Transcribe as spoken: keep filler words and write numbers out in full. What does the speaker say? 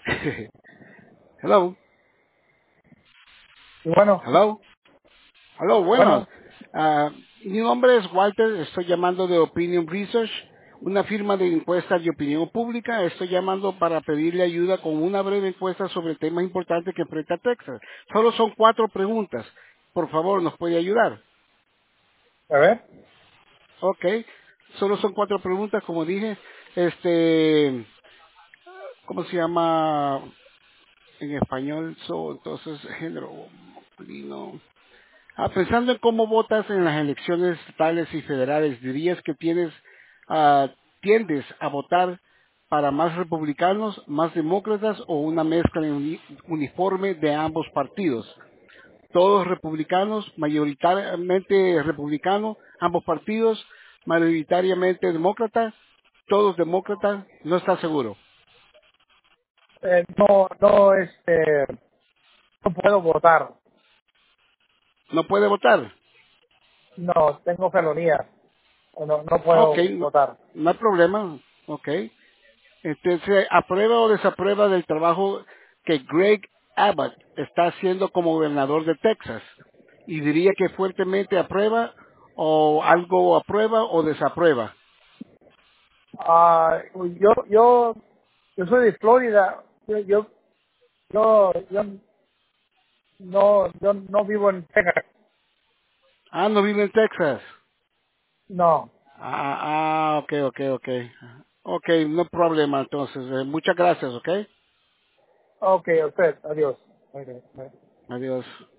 Hello, Y bueno, hello, hello, buenas. bueno, Ah, mi nombre es Walter, estoy llamando de Opinion Research, una firma de encuestas de opinión pública. Estoy llamando para pedirle ayuda con una breve encuesta sobre temas importantes que enfrenta Texas. Solo son cuatro preguntas. Por favor, ¿nos puede ayudar? a ver, Ok, solo son cuatro preguntas, como dije. Este, ¿cómo se llama en español? So, entonces, género masculino. Ah, pensando en cómo votas en las elecciones estatales y federales, ¿dirías que tienes, ah, tiendes a votar para más republicanos, más demócratas o una mezcla uni- uniforme de ambos partidos? Todos republicanos, mayoritariamente republicanos, ambos partidos, mayoritariamente demócratas, todos demócratas, no está seguro. eh, no, no, este, no puedo votar. No puede votar. No, tengo felonía. No, no Ok, puedo no, votar. no hay problema. Ok. Entonces, ¿aprueba o desaprueba del trabajo que Greg Abbott está haciendo como gobernador de Texas? Y diría que fuertemente aprueba o algo aprueba o desaprueba. Ah, yo, yo, yo soy de Florida. Yo, yo, yo, yo no, yo no vivo en Texas. Ah, no vive en Texas. No. Ah, ah, ok, ok, ok. Ok, no problema entonces. Eh, muchas gracias, ok. Ok, usted, adiós. Ok, bye. Adiós.